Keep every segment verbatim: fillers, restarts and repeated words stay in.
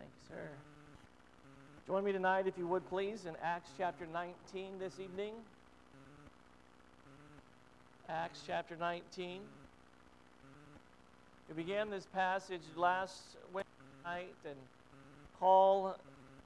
Thank you, sir. Join me tonight, if you would please, in Acts chapter nineteen this evening. Acts chapter nineteen. We began this passage last Wednesday night, and Paul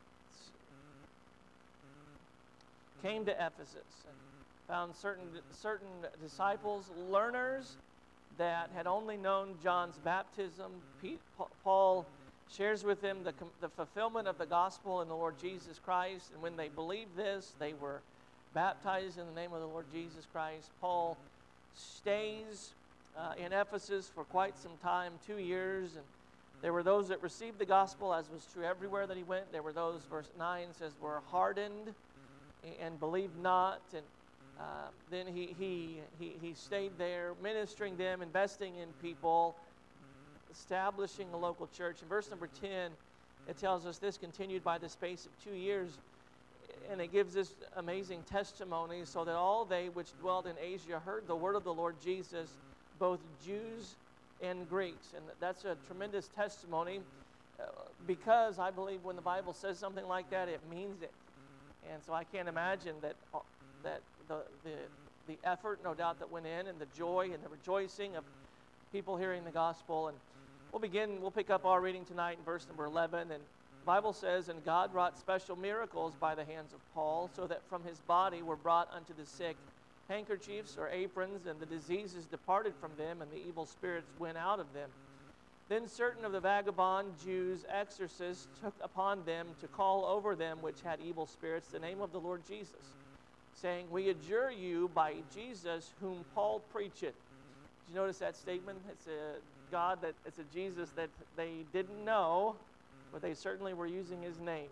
came to Ephesus and found certain certain disciples, learners that had only known John's baptism. Paul shares with them the, the fulfillment of the gospel in the Lord Jesus Christ, and when they believed this, they were baptized in the name of the Lord Jesus Christ. Paul stays uh, in Ephesus for quite some time, two years, and there were those that received the gospel, as was true everywhere that he went. There were those, verse nine says, were hardened and believed not, and uh, then he, he, he, he stayed there, ministering them, investing in people, establishing a local church. In verse number ten, it tells us this continued by the space of two years, and it gives this amazing testimony, so that all they which dwelt in Asia heard the word of the Lord Jesus, both Jews and Greeks. And that's a tremendous testimony, uh, because I believe when the Bible says something like that, it means it. And so I can't imagine that uh, that the, the the effort, no doubt, that went in, and the joy and the rejoicing of people hearing the gospel. And we'll begin, we'll pick up our reading tonight in verse number eleven. And the Bible says, "And God wrought special miracles by the hands of Paul, so that from his body were brought unto the sick handkerchiefs or aprons, and the diseases departed from them, and the evil spirits went out of them. Then certain of the vagabond Jews, exorcists, took upon them to call over them which had evil spirits the name of the Lord Jesus, saying, We adjure you by Jesus whom Paul preacheth." Did you notice that statement? It's a God that it's a Jesus that they didn't know, but they certainly were using his name.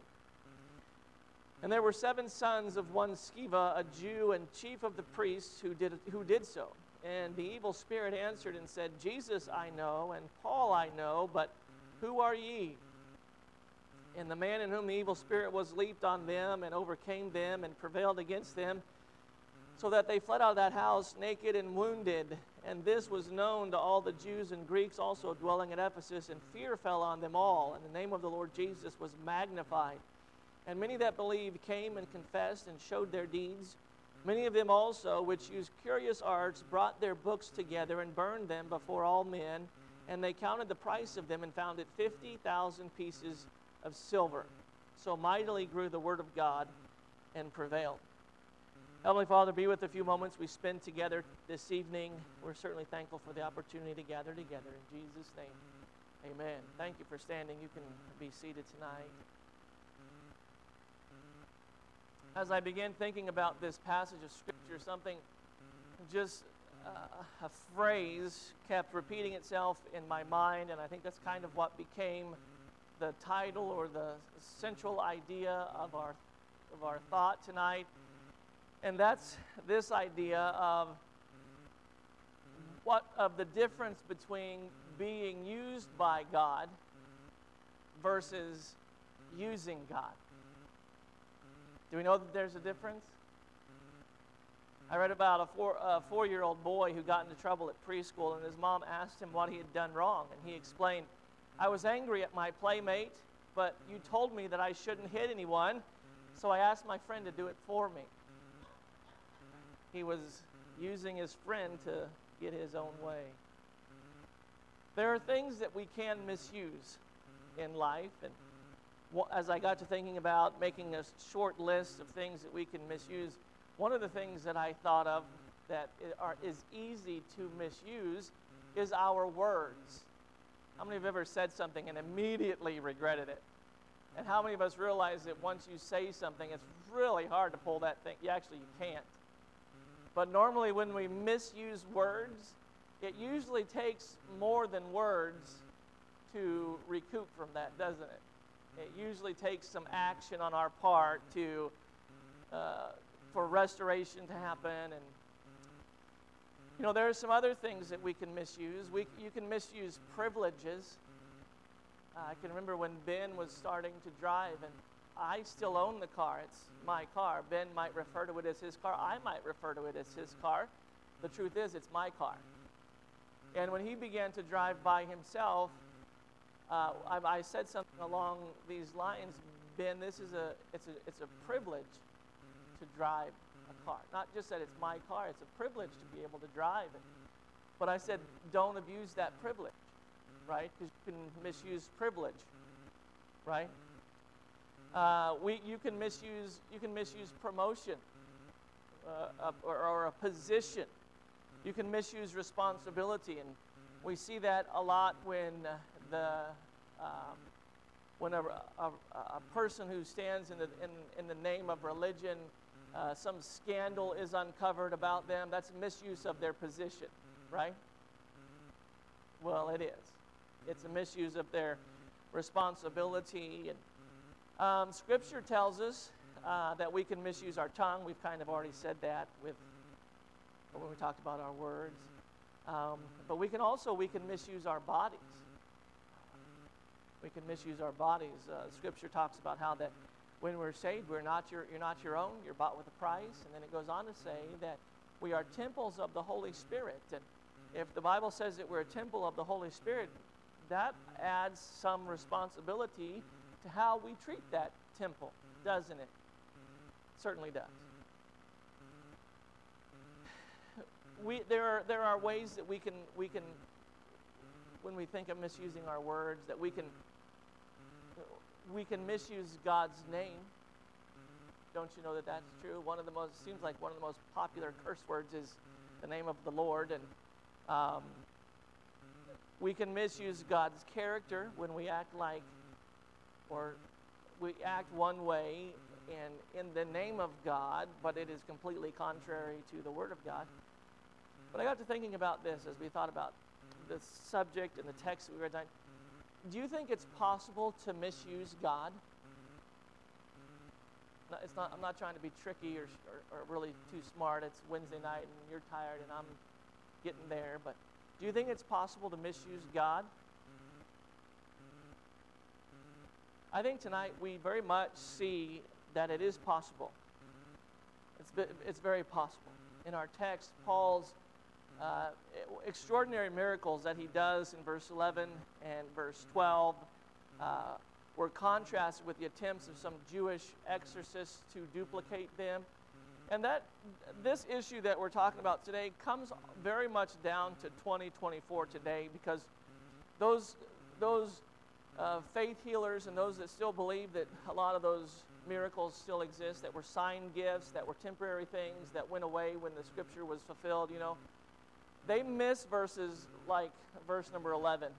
"And there were seven sons of one Sceva, a Jew and chief of the priests, who did who did so. And the evil spirit answered and said, Jesus I know, and Paul I know, but who are ye? And the man in whom the evil spirit was leaped on them and overcame them and prevailed against them, so that they fled out of that house naked and wounded. And this was known to all the Jews and Greeks also dwelling at Ephesus, and fear fell on them all, and the name of the Lord Jesus was magnified. And many that believed came and confessed and showed their deeds. Many of them also, which used curious arts, brought their books together and burned them before all men. And they counted the price of them and found it fifty thousand pieces of silver. So mightily grew the word of God and prevailed." Heavenly Father, be with the few moments we spend together this evening. We're certainly thankful for the opportunity to gather together. In Jesus' name, amen. Thank you for standing. You can be seated tonight. As I began thinking about this passage of Scripture, something, just uh, a phrase kept repeating itself in my mind, and I think that's kind of what became the title or the central idea of our of our thought tonight. And that's this idea of what of the difference between being used by God versus using God. Do we know that there's a difference? I read about a, four, a four-year-old boy who got into trouble at preschool, and his mom asked him what he had done wrong. And he explained, "I was angry at my playmate, but you told me that I shouldn't hit anyone, so I asked my friend to do it for me." He was using his friend to get his own way. There are things that we can misuse in life, and as I got to thinking about making a short list of things that we can misuse, one of the things that I thought of that is easy to misuse is our words. How many have ever said something and immediately regretted it? And how many of us realize that once you say something, it's really hard to pull that thing? You actually, you can't. But normally when we misuse words, it usually takes more than words to recoup from that, doesn't it? It usually takes some action on our part to uh, for restoration to happen. And you know, there are some other things that we can misuse. We you can misuse privileges. Uh, I can remember when Ben was starting to drive, and I still own the car. It's my car. Ben might refer to it as his car. I might refer to it as his car. The truth is, it's my car. And when he began to drive by himself, uh, I, I said something along these lines, Ben. This is a it's a it's a privilege to drive a car. Not just that it's my car; it's a privilege to be able to drive it. But I said, don't abuse that privilege, right? Because you can misuse privilege, right? Uh, we you can misuse you can misuse promotion uh, or, or a position. You can misuse responsibility, and we see that a lot when the um, when a, a, a person who stands in the in, in the name of religion, uh, some scandal is uncovered about them. That's misuse of their position, right? Well, it is. It's a misuse of their responsibility. And um, Scripture tells us uh, that we can misuse our tongue. We've kind of already said that with when we talked about our words. Um, but we can also, we can misuse our bodies. We can misuse our bodies. Uh, Scripture talks about how that when we're saved, we're not your, you're not your own, you're bought with a price. And then it goes on to say that we are temples of the Holy Spirit. And if the Bible says that we're a temple of the Holy Spirit, that adds some responsibility to how we treat that temple, doesn't it? It certainly does. We, there are there are ways that we can we can when we think of misusing our words, that we can we can misuse God's name. Don't you know that that's true? One of the most seems like one of the most popular curse words is the name of the Lord, and um, we can misuse God's character when we act like or we act one way and in the name of God, but it is completely contrary to the Word of God. But I got to thinking about this as we thought about the subject and the text that we read tonight. Do you think it's possible to misuse God? No, it's not. I'm not trying to be tricky or, or, or really too smart. It's Wednesday night and you're tired and I'm getting there. But do you think it's possible to misuse God? I think tonight we very much see that it is possible. It's, it's very possible. In our text, Paul's Uh, extraordinary miracles that he does in verse eleven and verse twelve uh, were contrasted with the attempts of some Jewish exorcists to duplicate them. And that this issue that we're talking about today comes very much down to twenty twenty-four today, because those those uh, faith healers and those that still believe that a lot of those miracles still exist, that were sign gifts, that were temporary things that went away when the scripture was fulfilled, you know, they miss verses like verse number eleven.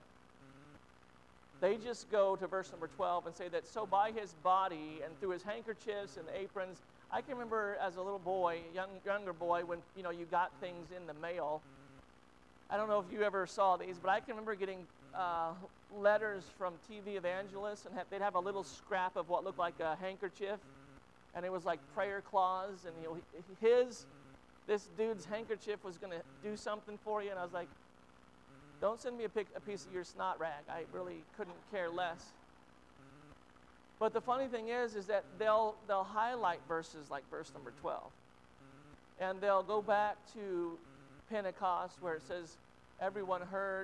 They just go to verse number twelve and say that so by his body and through his handkerchiefs and aprons. I can remember as a little boy, young younger boy, when you know you got things in the mail. I don't know if you ever saw these, but I can remember getting uh, letters from T V evangelists, and have, they'd have a little scrap of what looked like a handkerchief, and it was like prayer clause, and you know his. This dude's handkerchief was going to do something for you, and I was like, don't send me a, pic, a piece of your snot rag. I really couldn't care less. But the funny thing is, is that they'll they'll highlight verses like verse number twelve, and they'll go back to Pentecost where it says everyone heard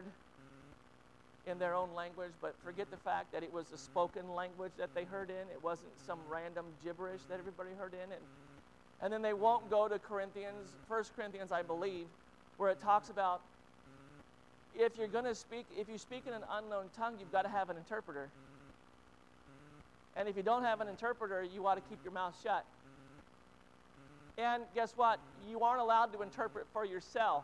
in their own language, but forget the fact that it was a spoken language that they heard in. It wasn't some random gibberish that everybody heard in. And And then they won't go to Corinthians, First Corinthians, I believe, where it talks about if you're going to speak, if you speak in an unknown tongue, you've got to have an interpreter. And if you don't have an interpreter, you ought to keep your mouth shut. And guess what? You aren't allowed to interpret for yourself.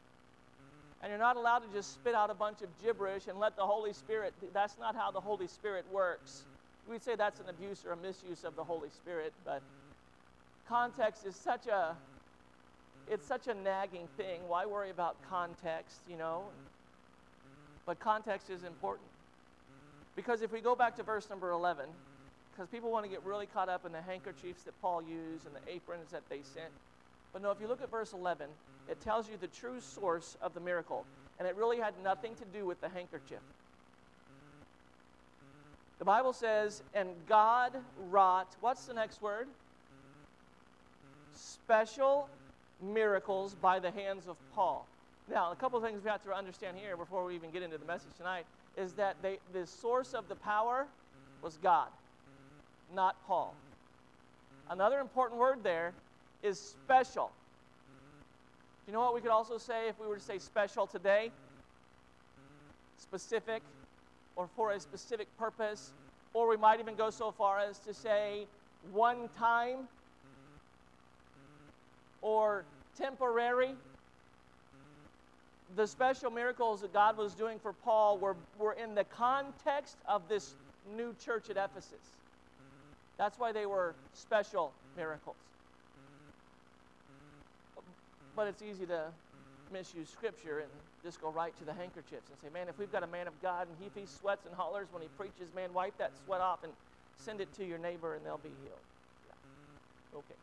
And you're not allowed to just spit out a bunch of gibberish and let the Holy Spirit, that's not how the Holy Spirit works. We'd say that's an abuse or a misuse of the Holy Spirit, but context is such a, it's such a nagging thing. Why worry about context, you know? But context is important. Because if we go back to verse number eleven, because people want to get really caught up in the handkerchiefs that Paul used and the aprons that they sent. But no, if you look at verse eleven, it tells you the true source of the miracle. And it really had nothing to do with the handkerchief. The Bible says, and God wrought, what's the next word? Special miracles by the hands of Paul. Now, a couple of things we have to understand here before we even get into the message tonight is that they, the source of the power was God, not Paul. Another important word there is special. You know what we could also say if we were to say special today? Specific, or for a specific purpose, or we might even go so far as to say one time, or temporary. The special miracles that God was doing for Paul were, were in the context of this new church at Ephesus. That's why they were special miracles. But it's easy to misuse Scripture and just go right to the handkerchiefs and say, man, if we've got a man of God and if he sweats and hollers when he preaches, man, wipe that sweat off and send it to your neighbor and they'll be healed. Yeah. Okay.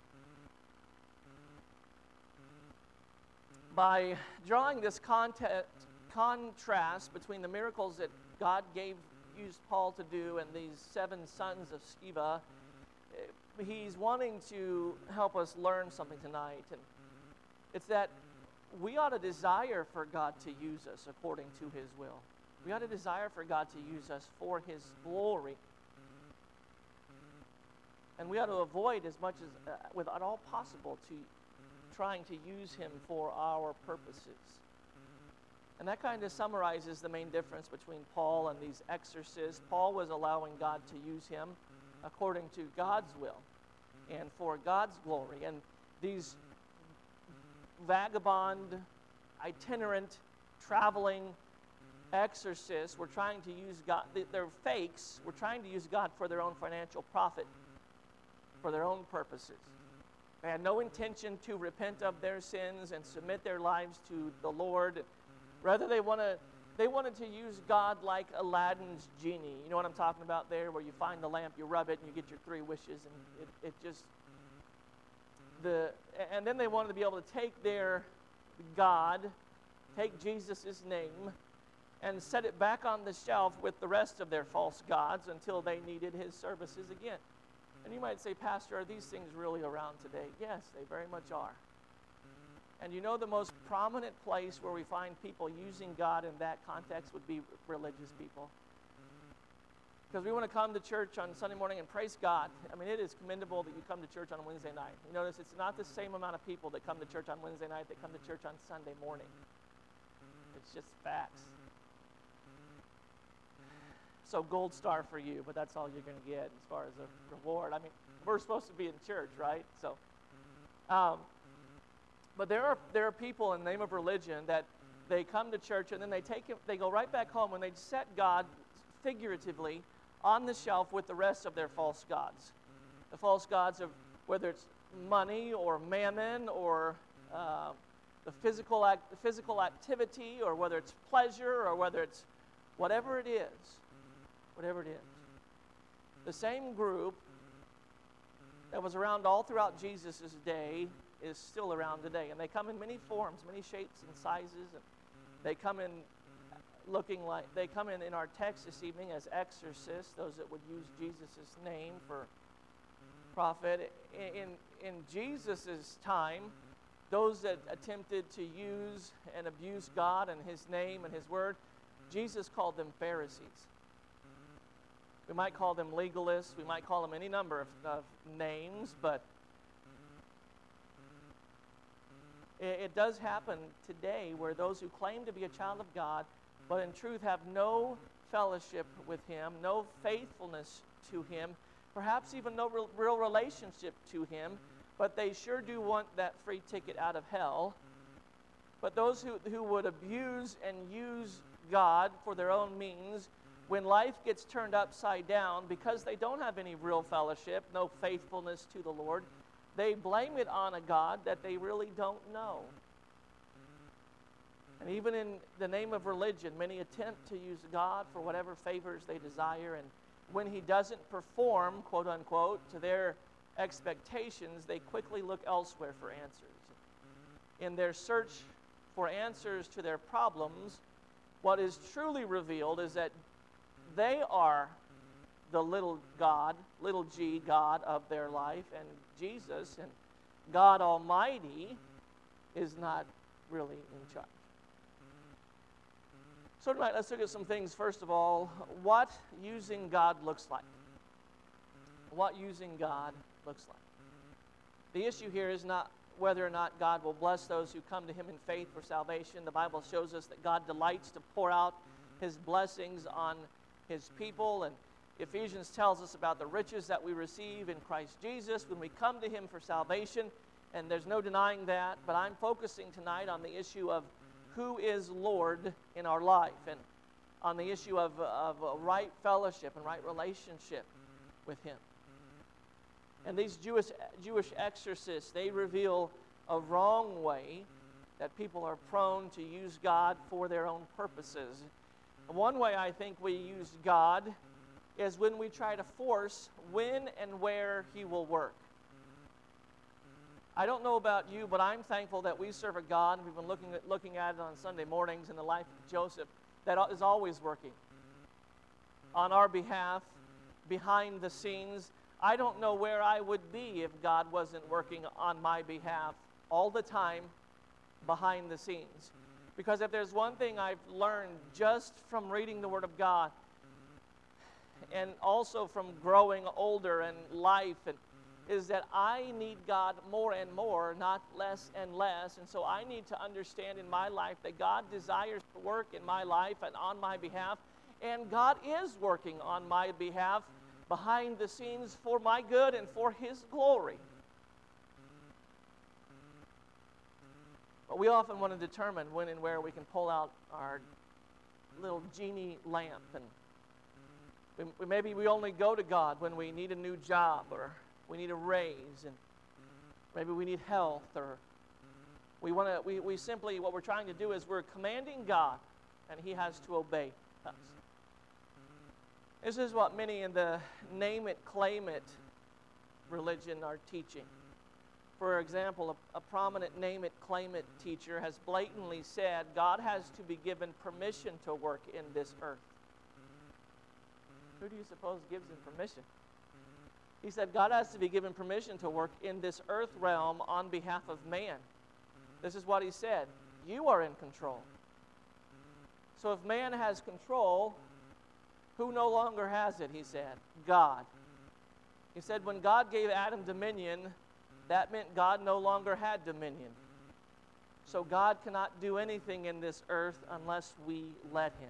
By drawing this context, contrast between the miracles that God gave, used Paul to do, and these seven sons of Sceva, he's wanting to help us learn something tonight. And it's that we ought to desire for God to use us according to his will. We ought to desire for God to use us for his glory. And we ought to avoid as much as, uh, with at all possible, to trying to use him for our purposes. And that kind of summarizes the main difference between Paul and these exorcists. Paul was allowing God to use him according to God's will and for God's glory. And these vagabond, itinerant, traveling exorcists were trying to use God, they're fakes, were trying to use God for their own financial profit, for their own purposes. They had no intention to repent of their sins and submit their lives to the Lord. Rather, they want to they wanted to use God like Aladdin's genie. You know what I'm talking about there, where you find the lamp, you rub it, and you get your three wishes, and it, it just the and then they wanted to be able to take their God, take Jesus' name, and set it back on the shelf with the rest of their false gods until they needed his services again. And you might say, Pastor, are these things really around today? Yes, they very much are. And you know the most prominent place where we find people using God in that context would be religious people. Because we want to come to church on Sunday morning and praise God. I mean, it is commendable that you come to church on Wednesday night. You notice it's not the same amount of people that come to church on Wednesday night that come to church on Sunday morning. It's just facts. So gold star for you, but that's all you're going to get as far as a reward. I mean, we're supposed to be in church, right? So, um, but there are there are people in the name of religion that they come to church and then they take it, they go right back home and they set God figuratively on the shelf with the rest of their false gods. The false gods of whether it's money or mammon or uh, the physical act, the physical activity, or whether it's pleasure, or whether it's whatever it is. Whatever it is. The same group that was around all throughout Jesus' day is still around today. And they come in many forms, many shapes and sizes. And they come in looking like, they come in in our text this evening as exorcists, those that would use Jesus' name for profit. In, in Jesus' time, those that attempted to use and abuse God and his name and his word, Jesus called them Pharisees. We might call them legalists. We might call them any number of, of names, but it, it does happen today where those who claim to be a child of God, but in truth have no fellowship with him, no faithfulness to him, perhaps even no real, real relationship to him, but they sure do want that free ticket out of hell. But those who, who would abuse and use God for their own means, when life gets turned upside down, because they don't have any real fellowship, no faithfulness to the Lord, they blame it on a God that they really don't know. And even in the name of religion, many attempt to use God for whatever favors they desire, and when he doesn't perform, quote unquote, to their expectations, they quickly look elsewhere for answers. In their search for answers to their problems, what is truly revealed is that they are the little God, little g God of their life, and Jesus and God Almighty is not really in charge. So tonight, let's look at some things. First of all, what using God looks like. What using God looks like. The issue here is not whether or not God will bless those who come to Him in faith for salvation. The Bible shows us that God delights to pour out His blessings on His people, and Ephesians tells us about the riches that we receive in Christ Jesus when we come to Him for salvation, and there's no denying that, but I'm focusing tonight on the issue of who is Lord in our life, and on the issue of, of right fellowship and right relationship with Him. And these Jewish, Jewish exorcists, they reveal a wrong way that people are prone to use God for their own purposes. One way I think we use God is when we try to force when and where He will work. I don't know about you, but I'm thankful that we serve a God, and we've been looking at, looking at it on Sunday mornings in the life of Joseph, that is always working on our behalf, behind the scenes. I don't know where I would be if God wasn't working on my behalf all the time behind the scenes. Because if there's one thing I've learned just from reading the Word of God, and also from growing older in life, and is that I need God more and more, not less and less. And so I need to understand in my life that God desires to work in my life and on my behalf, and God is working on my behalf behind the scenes for my good and for His glory. But we often want to determine when and where we can pull out our little genie lamp, and we, we, maybe we only go to God when we need a new job, or we need a raise, and maybe we need health, or we want to. We, we simply, what we're trying to do is we're commanding God, and He has to obey us. This is what many in the name it, claim it religion are teaching. For example, a, a prominent name it, claim it teacher has blatantly said God has to be given permission to work in this earth. Who do you suppose gives him permission? He said God has to be given permission to work in this earth realm on behalf of man. This is what he said. You are in control. So if man has control, who no longer has it, he said? God. He said when God gave Adam dominion, that meant God no longer had dominion. So God cannot do anything in this earth unless we let Him.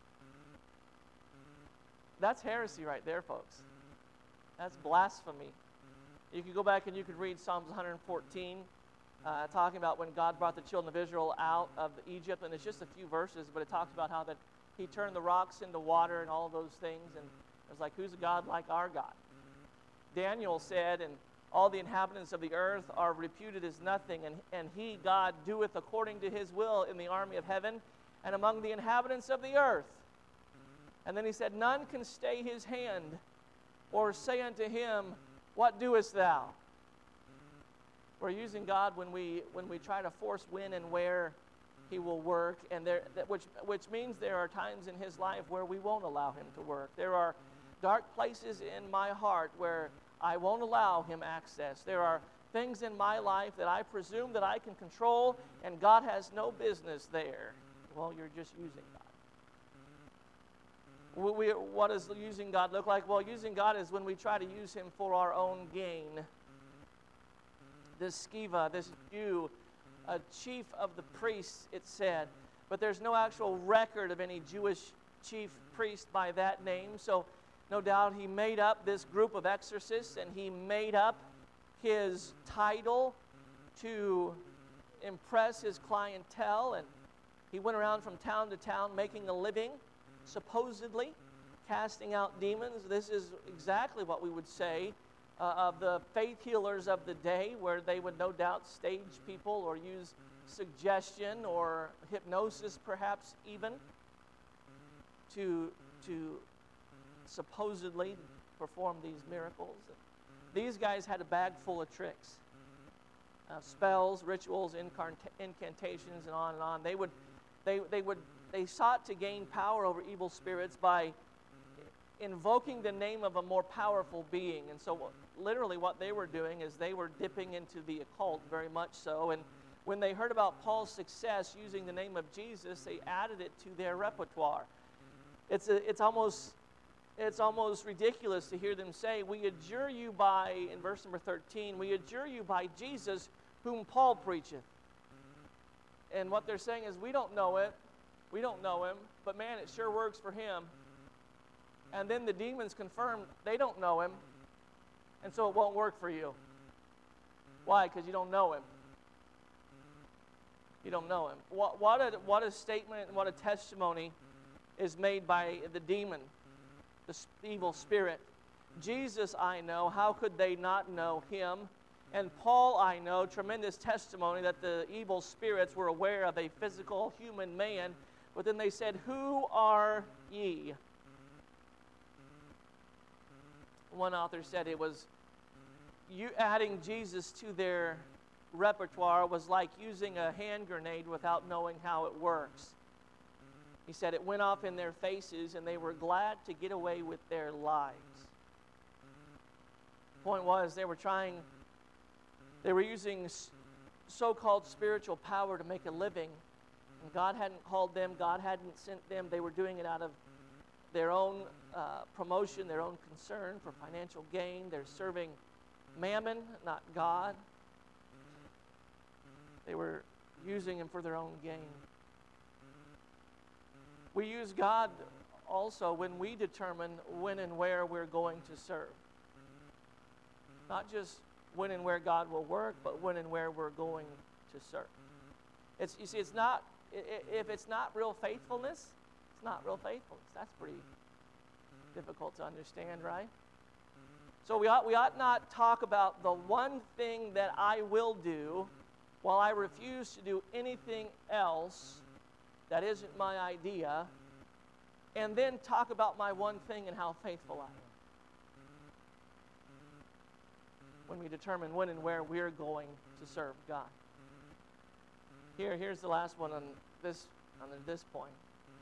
That's heresy right there, folks. That's blasphemy. You could go back and you could read Psalms one fourteen, uh, talking about when God brought the children of Israel out of Egypt, and it's just a few verses, but it talks about how that He turned the rocks into water and all of those things, and it was like, who's a God like our God? Daniel said, and all the inhabitants of the earth are reputed as nothing, and, and He, God, doeth according to His will in the army of heaven and among the inhabitants of the earth. And then he said, none can stay His hand or say unto Him, what doest thou? We're using God when we when we try to force when and where He will work, and there that, which which means there are times in His life where we won't allow Him to work. There are dark places in my heart where I won't allow Him access. There are things in my life that I presume that I can control, and God has no business there. Well, you're just using God. We, we, what does using God look like? Well, using God is when we try to use Him for our own gain. This Sceva, this Jew, a chief of the priests, it said, but there's no actual record of any Jewish chief priest by that name, so no doubt he made up this group of exorcists, and he made up his title to impress his clientele, and he went around from town to town making a living, supposedly casting out demons. This is exactly what we would say uh, of the faith healers of the day, where they would no doubt stage people or use suggestion or hypnosis perhaps even to to supposedly perform these miracles. These guys had a bag full of tricks, uh, spells, rituals, incarnta- incantations, and on and on. They would, they they would, they sought to gain power over evil spirits by invoking the name of a more powerful being. And so, literally, what they were doing is they were dipping into the occult, very much so. And when they heard about Paul's success using the name of Jesus, they added it to their repertoire. It's a, it's almost it's almost ridiculous to hear them say, "We adjure you by," in verse number thirteen, "we adjure you by Jesus whom Paul preacheth." And what they're saying is, we don't know it, we don't know him, but man, it sure works for him. And then the demons confirm they don't know him, and so it won't work for you. Why? Because you don't know him. You don't know him. What, what, a, what a statement and what a testimony is made by the demon, the evil spirit. Jesus I know, how could they not know him? And Paul I know, tremendous testimony that the evil spirits were aware of a physical human man, but then they said, "Who are ye?" One author said it was, you adding Jesus to their repertoire was like using a hand grenade without knowing how it works. He said it went off in their faces and they were glad to get away with their lives. Point was, they were trying, they were using so-called spiritual power to make a living. And God hadn't called them, God hadn't sent them. They were doing it out of their own uh, promotion, their own concern for financial gain. They're serving mammon, not God. They were using him for their own gain. We use God also when we determine when and where we're going to serve. Not just when and where God will work, but when and where we're going to serve. It's, you see, it's not, if it's not real faithfulness, it's not real faithfulness. That's pretty difficult to understand, right? So we ought, we ought not talk about the one thing that I will do while I refuse to do anything else that isn't my idea, and then talk about my one thing and how faithful I am. When we determine when and where we're going to serve God. Here, here's the last one on this, on this point.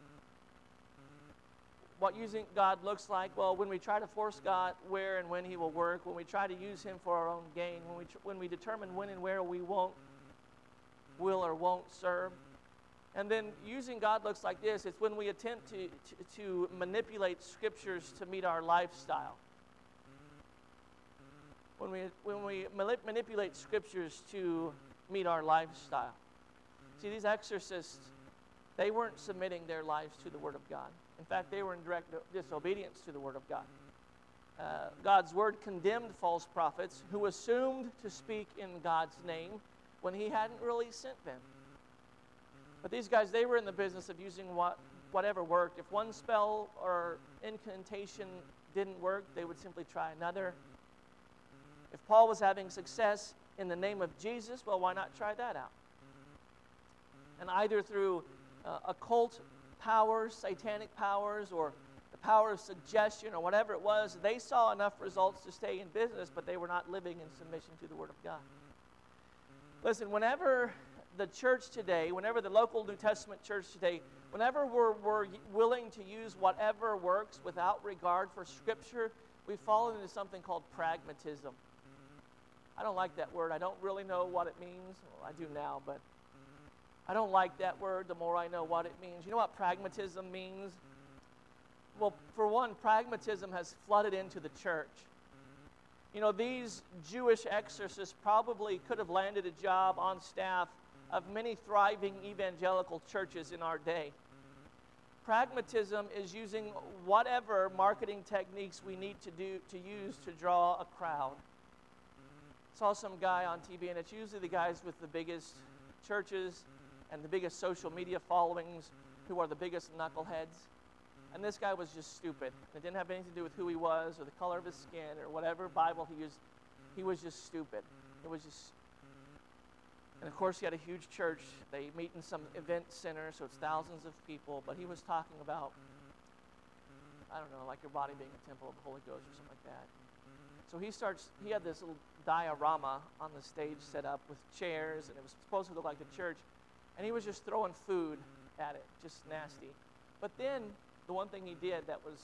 What using God looks like, well, when we try to force God where and when he will work, when we try to use him for our own gain, when we, tr- when we determine when and where we won't, will or won't serve. And then using God looks like this. It's when we attempt to, to, to manipulate scriptures to meet our lifestyle. When we, when we manipulate scriptures to meet our lifestyle. See, these exorcists, they weren't submitting their lives to the Word of God. In fact, they were in direct disobedience to the Word of God. Uh, God's Word condemned false prophets who assumed to speak in God's name when he hadn't really sent them. But these guys, they were in the business of using what, whatever worked. If one spell or incantation didn't work, they would simply try another. If Paul was having success in the name of Jesus, well, why not try that out? And either through uh, occult powers, satanic powers, or the power of suggestion, or whatever it was, they saw enough results to stay in business, but they were not living in submission to the Word of God. Listen, whenever the church today, whenever the local New Testament church today, whenever we're, we're willing to use whatever works without regard for Scripture, we fall into something called pragmatism. I don't like that word. I don't really know what it means. Well, I do now, but I don't like that word the more I know what it means. You know what pragmatism means? Well, for one, pragmatism has flooded into the church. You know, these Jewish exorcists probably could have landed a job on staff of many thriving evangelical churches in our day. Pragmatism is using whatever marketing techniques we need to do to use to draw a crowd. I saw some guy on T V, and it's usually the guys with the biggest churches and the biggest social media followings who are the biggest knuckleheads. And this guy was just stupid. It didn't have anything to do with who he was or the color of his skin or whatever Bible he used. He was just stupid. It was just... And of course, he had a huge church. They meet in some event center, so it's thousands of people. But he was talking about, I don't know, like your body being a temple of the Holy Ghost or something like that. So he starts, he had this little diorama on the stage set up with chairs, and it was supposed to look like the church. And he was just throwing food at it, just nasty. But then, the one thing he did that was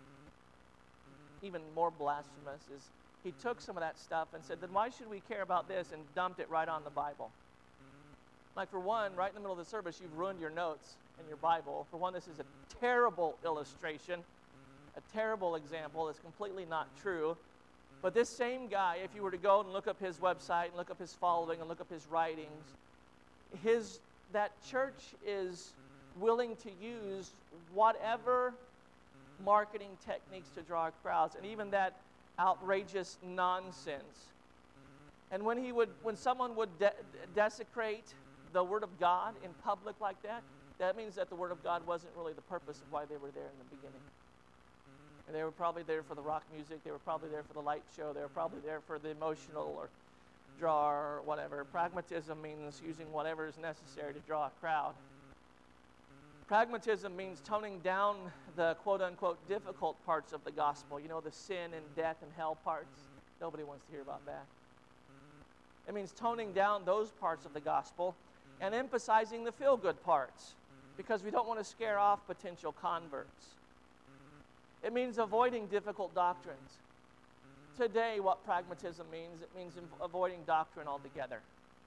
even more blasphemous is he took some of that stuff and said, then why should we care about this, and dumped it right on the Bible. Like for one, right in the middle of the service, you've ruined your notes in your Bible. For one, this is a terrible illustration, a terrible example. It's completely not true. But this same guy, if you were to go and look up his website and look up his following and look up his writings, his that church is willing to use whatever marketing techniques to draw crowds, and even that outrageous nonsense. And when he would, when someone would de- desecrate the Word of God in public like that, that means that the Word of God wasn't really the purpose of why they were there in the beginning. And they were probably there for the rock music. They were probably there for the light show. They were probably there for the emotional or draw or whatever. Pragmatism means using whatever is necessary to draw a crowd. Pragmatism means toning down the quote-unquote difficult parts of the gospel. You know, the sin and death and hell parts. Nobody wants to hear about that. It means toning down those parts of the gospel and emphasizing the feel-good parts, because we don't want to scare off potential converts. It means avoiding difficult doctrines. Today, what pragmatism means, it means avoiding doctrine altogether.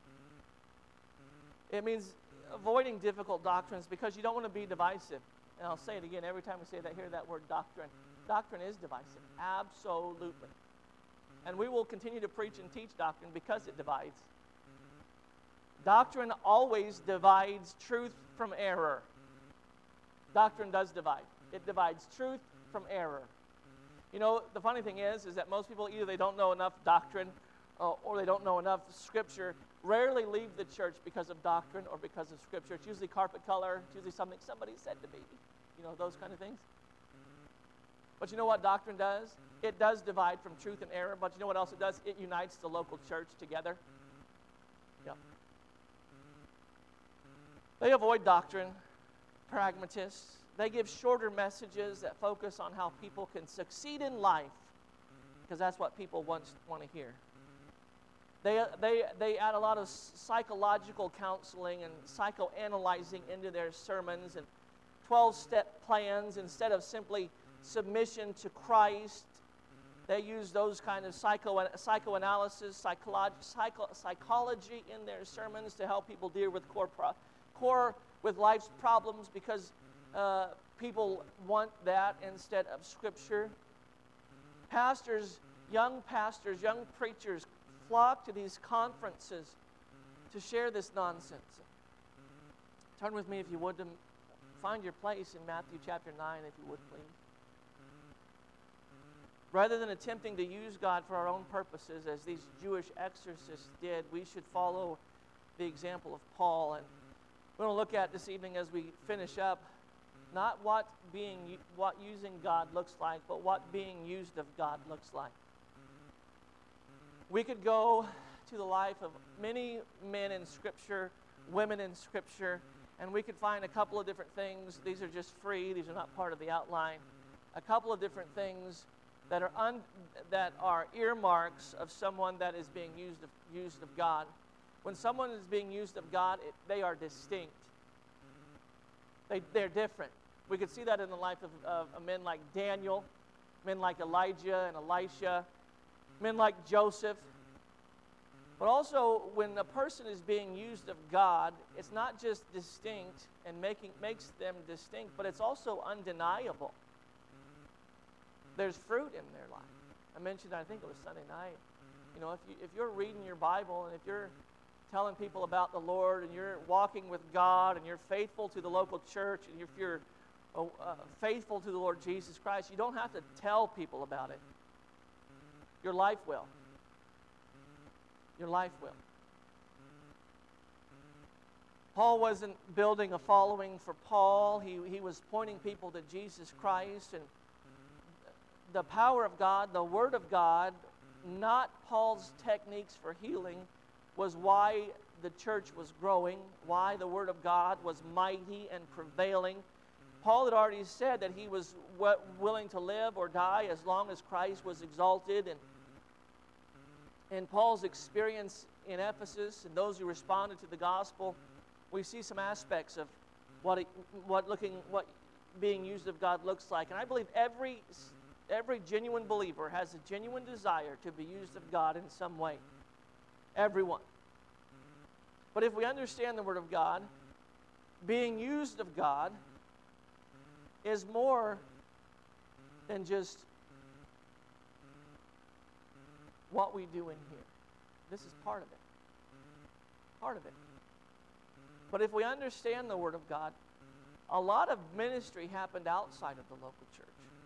It means avoiding difficult doctrines because you don't want to be divisive. And I'll say it again, every time we say that, hear that word doctrine. Doctrine is divisive, absolutely. And we will continue to preach and teach doctrine because it divides. Doctrine always divides truth from error. Doctrine does divide. It divides truth from error. You know, the funny thing is, is that most people, either they don't know enough doctrine uh, or they don't know enough Scripture, rarely leave the church because of doctrine or because of Scripture. It's usually carpet color. It's usually something somebody said to me. You know, those kind of things. But you know what doctrine does? It does divide from truth and error, but you know what else it does? It unites the local church together. Yep. They avoid doctrine, pragmatists. They give shorter messages that focus on how people can succeed in life, because that's what people want, want to hear. They, they, they add a lot of psychological counseling and psychoanalyzing into their sermons and twelve-step plans instead of simply submission to Christ. They use those kind of psycho, psychoanalysis, psychology, psycho, psychology in their sermons to help people deal with core, pro, core with life's problems, because uh, people want that instead of Scripture. Pastors, young pastors, young preachers flock to these conferences to share this nonsense. Turn with me, if you would, to find your place in Matthew chapter nine, if you would, please. Rather than attempting to use God for our own purposes, as these Jewish exorcists did, we should follow the example of Paul. And we're going to look at this evening, as we finish up, not what being what using God looks like, but what being used of God looks like. We could go to the life of many men in Scripture, women in Scripture, and we could find a couple of different things. These are just free. These are not part of the outline. A couple of different things that are un, that are earmarks of someone that is being used of, used of God. When someone is being used of God, it, they are distinct. They, they're different. We could see that in the life of, of, of men like Daniel, men like Elijah and Elisha, men like Joseph. But also, when a person is being used of God, it's not just distinct and making makes them distinct, but it's also undeniable. There's fruit in their life. I mentioned, I think it was Sunday night. You know, if you if you're reading your Bible and if you're telling people about the Lord and you're walking with God and you're faithful to the local church and if you're uh, faithful to the Lord Jesus Christ, you don't have to tell people about it. Your life will. Your life will. Paul wasn't building a following for Paul. He, he was pointing people to Jesus Christ, and the power of God, the Word of God, not Paul's techniques for healing, was why the church was growing, why the Word of God was mighty and prevailing. Paul had already said that he was w- willing to live or die as long as Christ was exalted. And in Paul's experience in Ephesus and those who responded to the gospel, we see some aspects of what it, what looking what being used of God looks like. And I believe every every genuine believer has a genuine desire to be used of God in some way. Everyone. But if we understand the Word of God, being used of God is more than just what we do in here. This is part of it. Part of it. But if we understand the Word of God, a lot of ministry happened outside of the local church.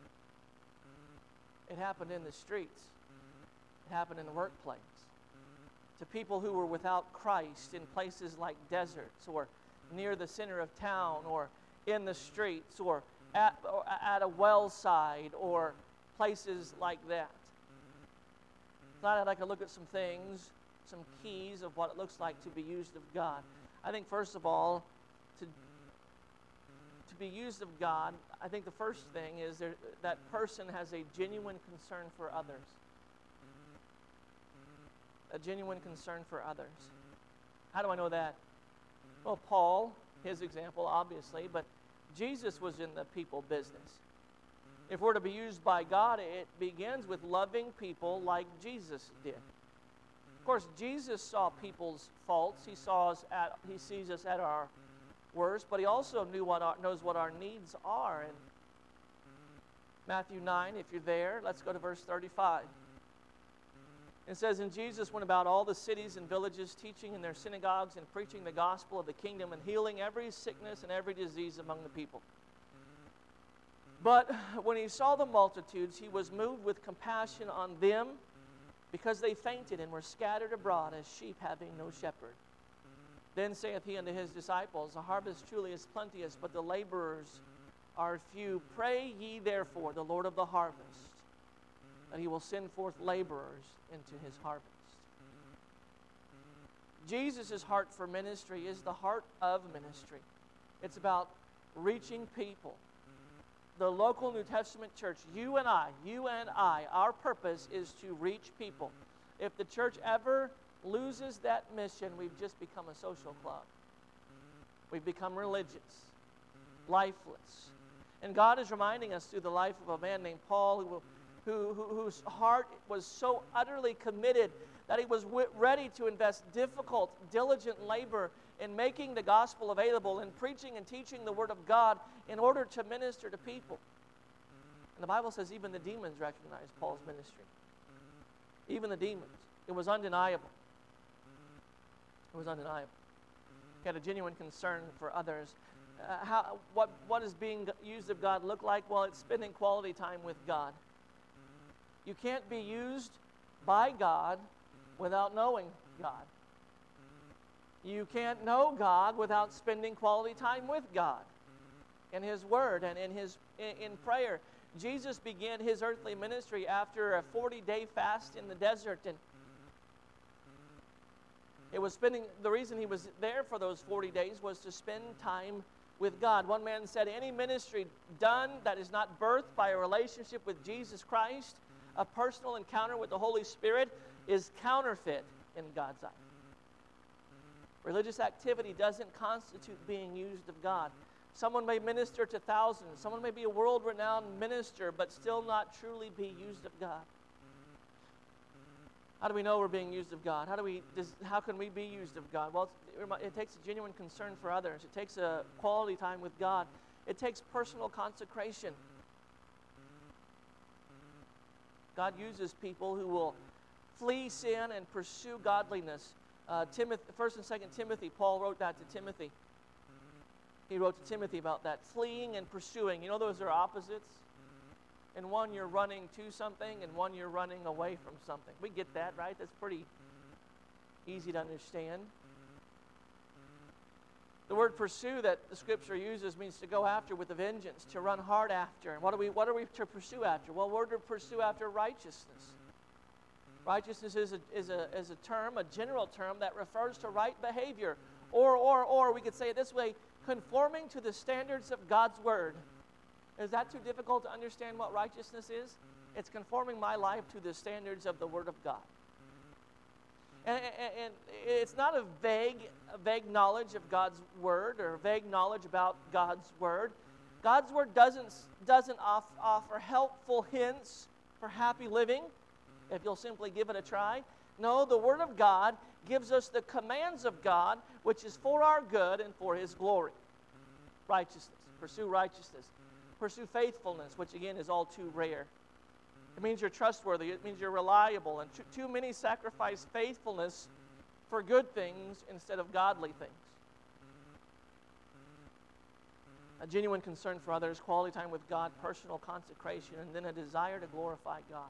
It happened in the streets. It happened in the workplace. To people who were without Christ in places like deserts or near the center of town or in the streets or at, or at a well side or places like that. Tonight I'd like to look at some things, some keys of what it looks like to be used of God. I think first of all, to, to be used of God, I think the first thing is there, that person has a genuine concern for others. A genuine concern for others. How do I know that? Well, Paul, his example, obviously, but Jesus was in the people business. If we're to be used by God, it begins with loving people like Jesus did. Of course, Jesus saw people's faults. He saw us at, he sees us at our worst, but he also knew what our, knows what our needs are. In Matthew nine, if you're there, let's go to verse thirty-five. It says, "And Jesus went about all the cities and villages, teaching in their synagogues and preaching the gospel of the kingdom and healing every sickness and every disease among the people. But when he saw the multitudes, he was moved with compassion on them, because they fainted and were scattered abroad as sheep having no shepherd. Then saith he unto his disciples, The harvest truly is plenteous, but the laborers are few. Pray ye therefore the Lord of the harvest, that he will send forth laborers into his harvest." Jesus' heart for ministry is the heart of ministry. It's about reaching people. The local New Testament church, you and I, you and I, our purpose is to reach people. If the church ever loses that mission, we've just become a social club. We've become religious, lifeless. And God is reminding us through the life of a man named Paul, who, who, who, whose heart was so utterly committed that he was w- ready to invest difficult, diligent labor in making the gospel available, in preaching and teaching the Word of God in order to minister to people. And the Bible says even the demons recognized Paul's ministry. Even the demons. It was undeniable. It was undeniable. He had a genuine concern for others. Uh, how, what, what does being used of God look like? Well, it's spending quality time with God. You can't be used by God without knowing God. You can't know God without spending quality time with God in His Word and in His in, in prayer. Jesus began His earthly ministry after a forty-day fast in the desert, and it was spending. The reason He was there for those forty days was to spend time with God. One man said, "Any ministry done that is not birthed by a relationship with Jesus Christ, a personal encounter with the Holy Spirit, is counterfeit in God's eyes." Religious activity doesn't constitute being used of God. Someone may minister to thousands. Someone may be a world-renowned minister, but still not truly be used of God. How do we know we're being used of God? How do we? Does, how can we be used of God? Well, it takes a genuine concern for others. It takes a quality time with God. It takes personal consecration. God uses people who will flee sin and pursue godliness. Uh, Timothy, First and Second Timothy, Paul wrote that to Timothy. He wrote to Timothy about that, fleeing and pursuing. You know those are opposites? In one you're running to something, and one you're running away from something. We get that, right? That's pretty easy to understand. The word pursue that the Scripture uses means to go after with a vengeance, to run hard after. And what are we, what are we to pursue after? Well, we're to pursue after righteousness. Righteousness is a, is a, is a term, a general term that refers to right behavior. Or, or, or, we could say it this way, conforming to the standards of God's Word. Is that too difficult to understand what righteousness is? It's conforming my life to the standards of the Word of God. And, and, and it's not a vague, a vague knowledge of God's Word or vague knowledge about God's Word. God's Word doesn't, doesn't off, offer helpful hints for happy living, if you'll simply give it a try. No, the Word of God gives us the commands of God, which is for our good and for His glory. Righteousness. Pursue righteousness. Pursue faithfulness, which again is all too rare. It means you're trustworthy. It means you're reliable. And too, too many sacrifice faithfulness for good things instead of godly things. A genuine concern for others, quality time with God, personal consecration, and then a desire to glorify God.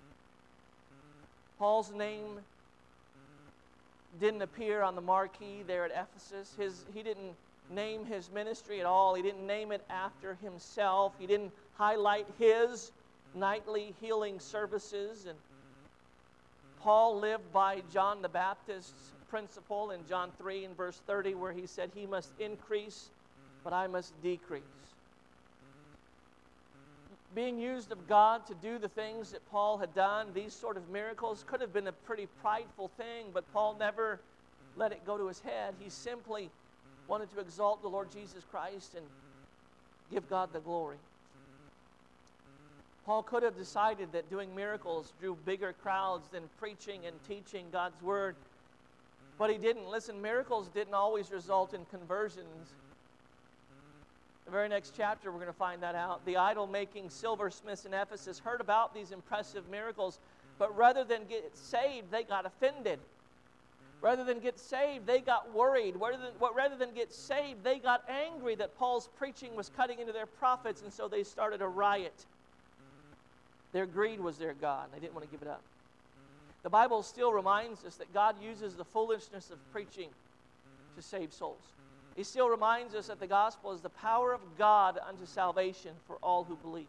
Paul's name didn't appear on the marquee there at Ephesus. His, he didn't name his ministry at all. He didn't name it after himself. He didn't highlight his nightly healing services. And Paul lived by John the Baptist's principle in John three and verse thirty, where he said, "He must increase, but I must decrease." Being used of God to do the things that Paul had done, these sort of miracles, could have been a pretty prideful thing, but Paul never let it go to his head. He simply wanted to exalt the Lord Jesus Christ and give God the glory. Paul could have decided that doing miracles drew bigger crowds than preaching and teaching God's Word, but he didn't. Listen, miracles didn't always result in conversions. The very next chapter, we're going to find that out. The idol-making silversmiths in Ephesus heard about these impressive miracles, but rather than get saved, they got offended. Rather than get saved, they got worried. Rather than, rather than get saved, they got angry that Paul's preaching was cutting into their profits, and so they started a riot. Their greed was their God. They didn't want to give it up. The Bible still reminds us that God uses the foolishness of preaching to save souls. He still reminds us that the gospel is the power of God unto salvation for all who believe.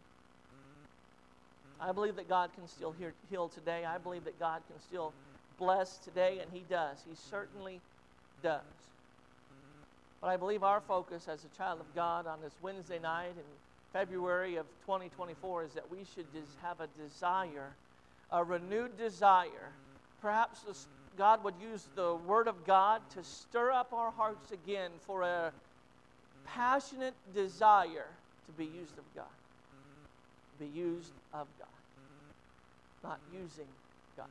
I believe that God can still heal today. I believe that God can still bless today, and He does. He certainly does. But I believe our focus as a child of God on this Wednesday night in February of twenty twenty-four is that we should just have a desire, a renewed desire. Perhaps this God would use the Word of God to stir up our hearts again for a passionate desire to be used of God. Be used of God. Not using God.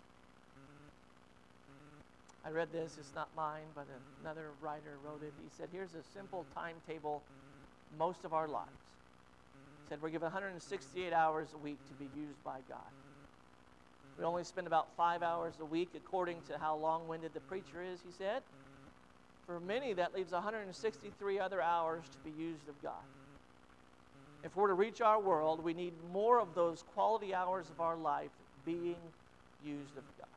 I read this, it's not mine, but another writer wrote it. He said, here's a simple timetable most of our lives. He said, we're given one hundred sixty-eight hours a week to be used by God. We only spend about five hours a week according to how long-winded the preacher is, he said. For many, that leaves one hundred sixty-three other hours to be used of God. If we're to reach our world, we need more of those quality hours of our life being used of God.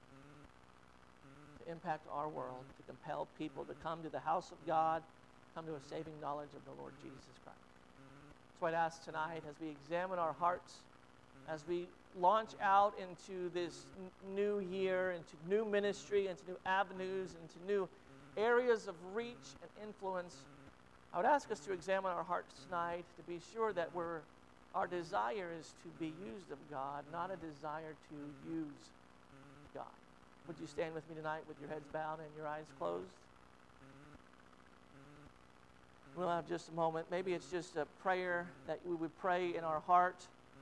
To impact our world, to compel people to come to the house of God, come to a saving knowledge of the Lord Jesus Christ. That's why I'd ask tonight, as we examine our hearts, as we launch out into this n- new year, into new ministry, into new avenues, into new areas of reach and influence, I would ask us to examine our hearts tonight to be sure that we're, our desire is to be used of God, not a desire to use God. Would you stand with me tonight with your heads bowed and your eyes closed? We'll have just a moment. Maybe it's just a prayer that we would pray in our heart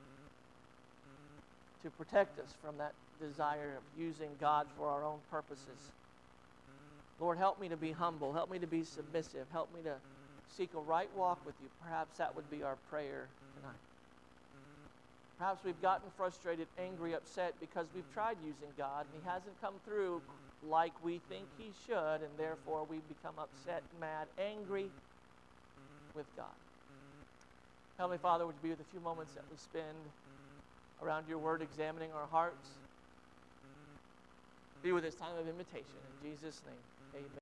to protect us from that desire of using God for our own purposes. Lord, help me to be humble. Help me to be submissive. Help me to seek a right walk with you. Perhaps that would be our prayer tonight. Perhaps we've gotten frustrated, angry, upset because we've tried using God and He hasn't come through like we think He should, and therefore we become upset, mad, angry with God. Heavenly Father, would you be with a few moments that we spend around your word, examining our hearts? Be with this time of invitation. In Jesus' name, amen.